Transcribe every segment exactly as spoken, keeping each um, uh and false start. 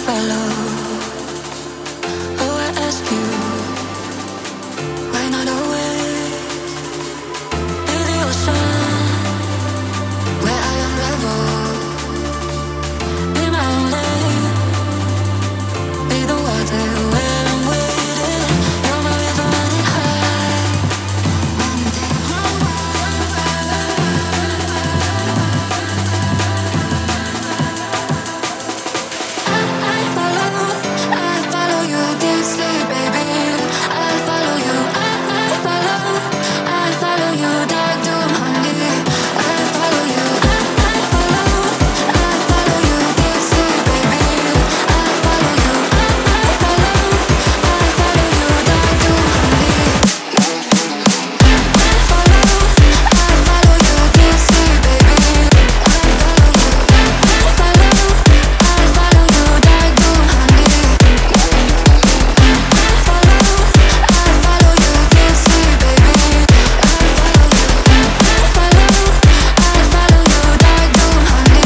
follow. Oh, I ask you, why not always be the ocean where I unravel? Be my own lane, be the water where I'm waiting. You're my river running high, running deep, run I, I follow, I follow you deep sea, baby. I follow you, I, I follow, I follow you dark doom, honey. I follow you, I, I follow, I follow you deep sea, baby. I follow you, I, I follow, I follow you dark doom, honey. I follow, I follow you deep sea, baby. I follow you, I follow, I follow you dark doom, honey. I follow, I follow you deep sea, baby. I follow you, I follow, I follow you dark doom, honey.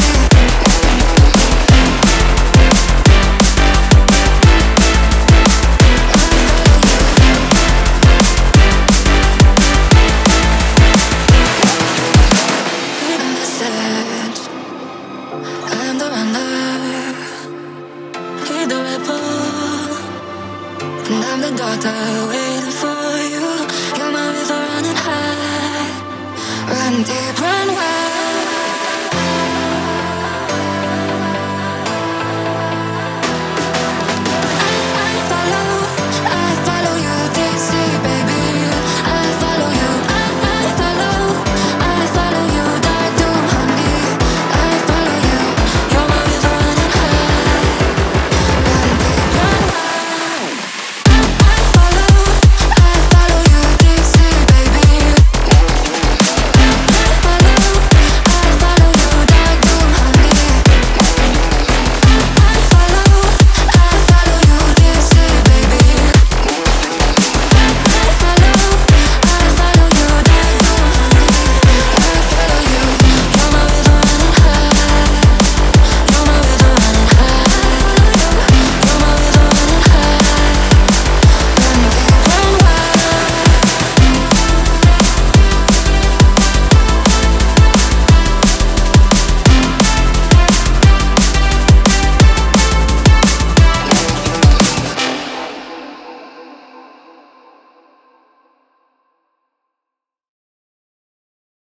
Read the message. I am the runner. Heed the ripple. And I'm the daughter waiting for you. You're my river running high. Run deep, run wide.